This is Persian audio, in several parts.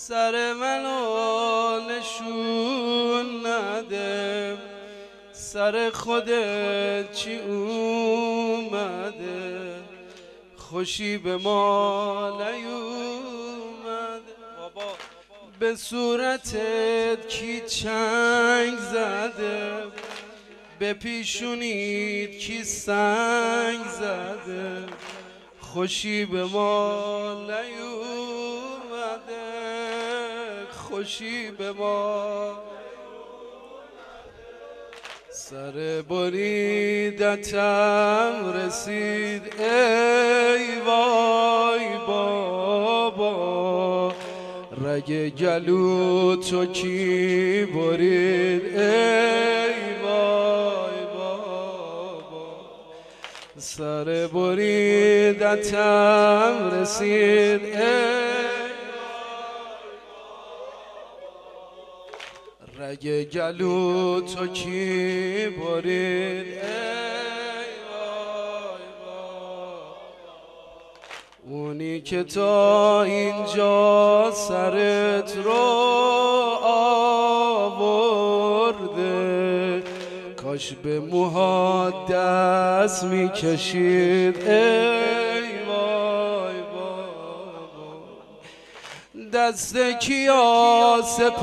سر منو نشون نده، سر خودت چی اومده، خوشی به ما نیومده. به صورتت کی چنگ زده، به پیشونیت کی سنگ زده، خوشی به ما نیومده، خوشی به ما. سر بریدتم رسید ای وای بابا، رگ گلو تو کی برید ای وای بابا. سر بریدتم رسید ای رگ گلو تو کی برید ای وای وای. اونی که تا اینجا سرت رو آورده، کاش به موهات دست میکشید ای وای بابا. دست کیا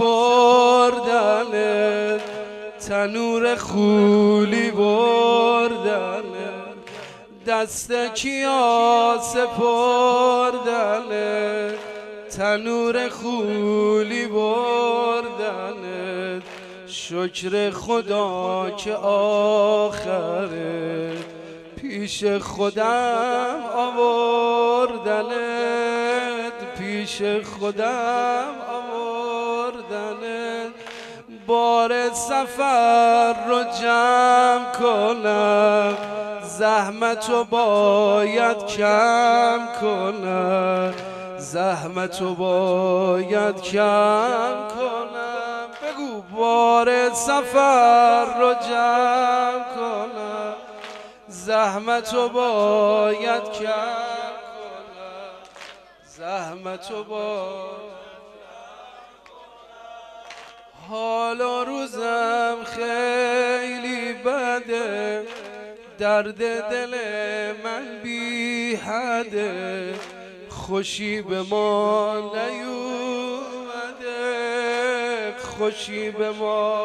سپردنت، تنور خولی بردنت، دست کیا سپردنت، تنور خولی بردنت. شکر خدا که آخره پیش خودم آوردنت، پیش خودم آوردنت. بار سفر رو جمع کنم، زحمتو باید کم کنم، زحمتو باید کم کنم. بگو بار سفر رو جمع کنم، زحمتو باید کم کنم، زحمتو باید. حالا روزم خیلی بده، درد دل من بی حده، خوشی به ما نیومده، خوشی به ما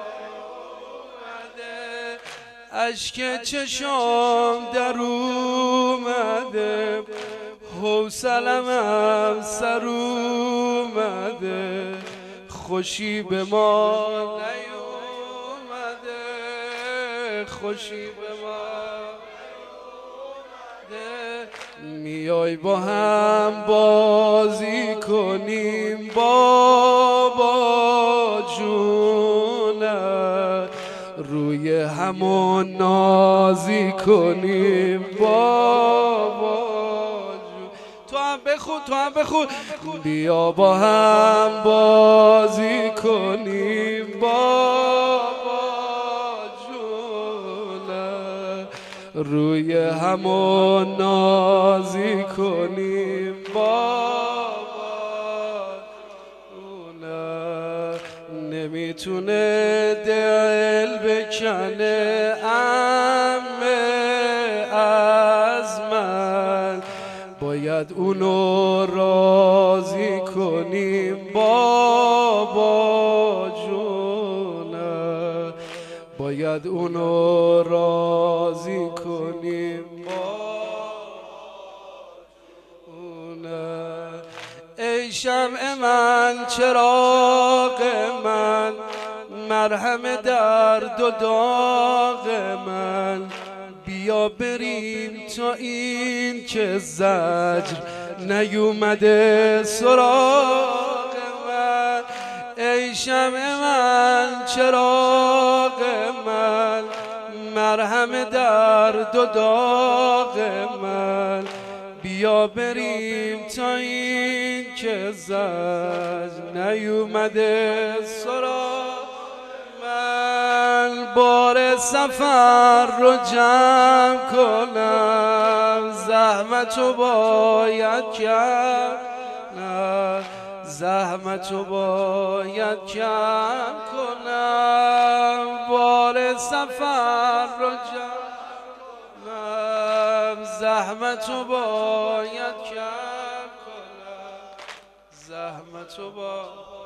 نیومده. اشک چشام در اومده، حوصله‌ام سر اومده، خوشی به ما نیومده، خوشی به ما نیومده. میای با هم بازی کنیم بابا جونه، روی همون نازی کنیم بابا جون. تو هم بخون، تو هم بخون. بیا با هم بازی کنیم بابا جونه، روی همون نازی کنیم بابا جونه. نمیتونه دل بکنه عمه از من، باید اونو راضی کنیم بابا جونه، باید اونو راضی کنیم بابا جونه. ای شمع من، چراغ من، مرهم درد و داغ من، بیا بریم تا این که زجر نیومده سراغ من. ای شمع من، چراغ من، مرهم درد و داغ من، بیا بریم تا این که زجر نیومده سراغ من. بار سفر رو جمع کنم، زحمتو باید کرد، زحمتو باید کم کنم، بار سفر رو جمع کنم. زحمتو باید کم کنم، زحمتو باید